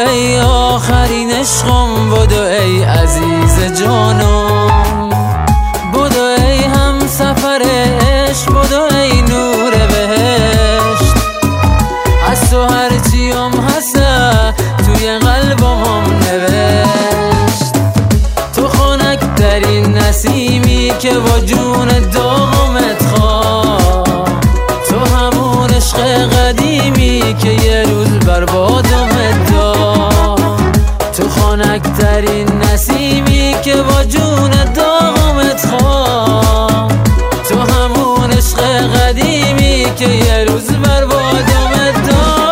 ای آخرین عشقم، بدو ای عزیز جانم، بدو ای هم سفر عشق، بدو ای نور بهشت. از تو هرچیم هسته توی قلبم نوشت. تو خنک ترین نسیمی که با جون داغمت خواه، تو همون عشق قدیمی که یه روز بربادمت داد. تو خنک ترین نسیمی که با جون داغمت خواه، تو همون عشق قدیمی که یه روز بربادمت داد.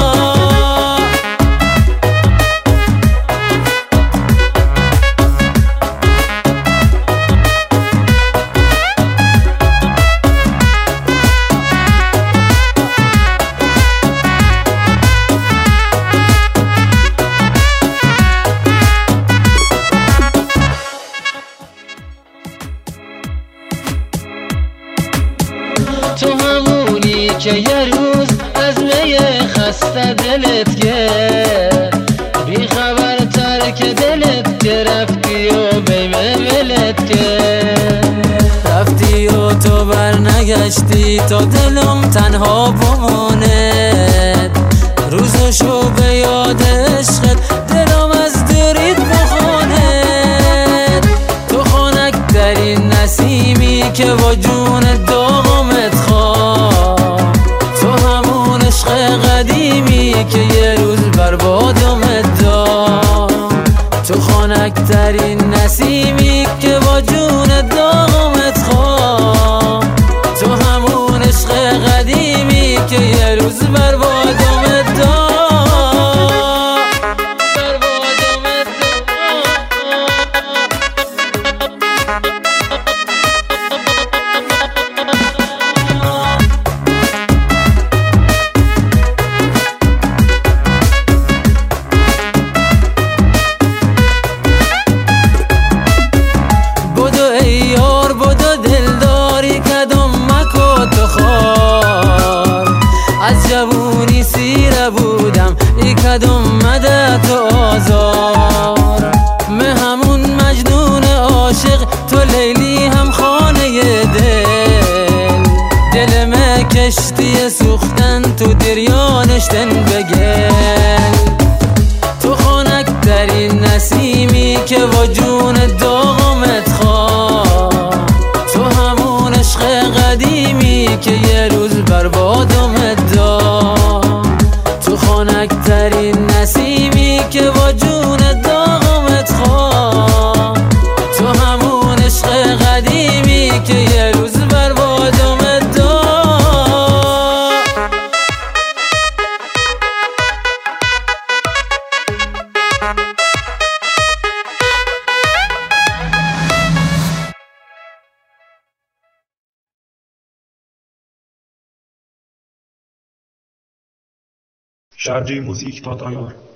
تو همونی که یه روز از می خسته دلت گرفت، بی خبر ترک دلت گرفتی و بیمه ولت گرفت. رفتی و تو برنگشتی تا دلم تنها بماند. روزشو به یاد عشقت دلم از درید بخواند. تو خنک ترین نسیمی که با جون داغمت خواه، تو همون عشق قدیمی که یه روز بربادمت داد. تو خنک ترین نسیمی که با جون داغمت خواه، تو همون عشق قدیمی که یه روز بربادمت داد. از جوونی سیره بودم ای کدوم مده تو آزار. من همون مجنون عاشق، تو لیلی هم خانه دل من کشتی سوختن تو دریانشتن بگل. تو خنک ترین نسیمی که با جون داغمت خواه، تو همون عشق قدیمی که یه روز بربادمت داد. تو خنک ترین نسیمی که با جون داغمت خواه، تو همون عشق قدیمی که یه روز بربادمت داد. Sharjah Musik.ir